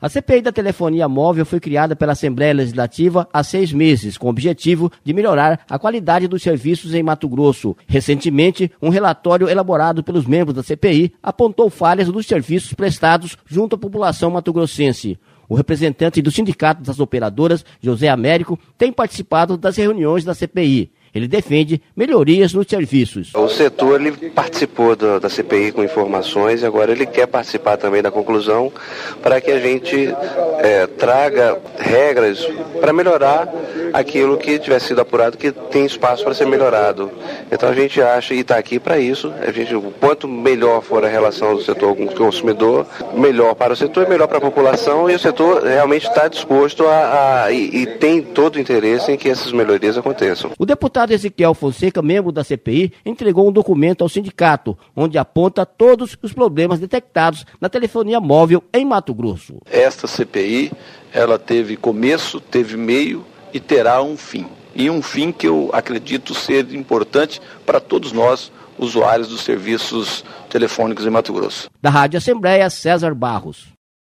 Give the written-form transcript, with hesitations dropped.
A CPI da telefonia móvel foi criada pela Assembleia Legislativa há 6 meses, com o objetivo de melhorar a qualidade dos serviços em Mato Grosso. Recentemente, um relatório elaborado pelos membros da CPI apontou falhas dos serviços prestados junto à população mato-grossense. O representante do Sindicato das Operadoras, José Américo, tem participado das reuniões da CPI. Ele defende melhorias nos serviços. O setor ele participou da CPI com informações e agora ele quer participar também da conclusão para que a gente traga regras para melhorar aquilo que tiver sido apurado, que tem espaço para ser melhorado. Então a gente acha e está aqui para isso. Quanto melhor for a relação do setor com o consumidor, melhor para o setor e melhor para a população, e o setor realmente está disposto e tem todo o interesse em que essas melhorias aconteçam. O deputado Ezequiel Fonseca, membro da CPI, entregou um documento ao sindicato, onde aponta todos os problemas detectados na telefonia móvel em Mato Grosso. Esta CPI, ela teve começo, teve meio e terá um fim. E um fim que eu acredito ser importante para todos nós, usuários dos serviços telefônicos em Mato Grosso. Da Rádio Assembleia, César Barros.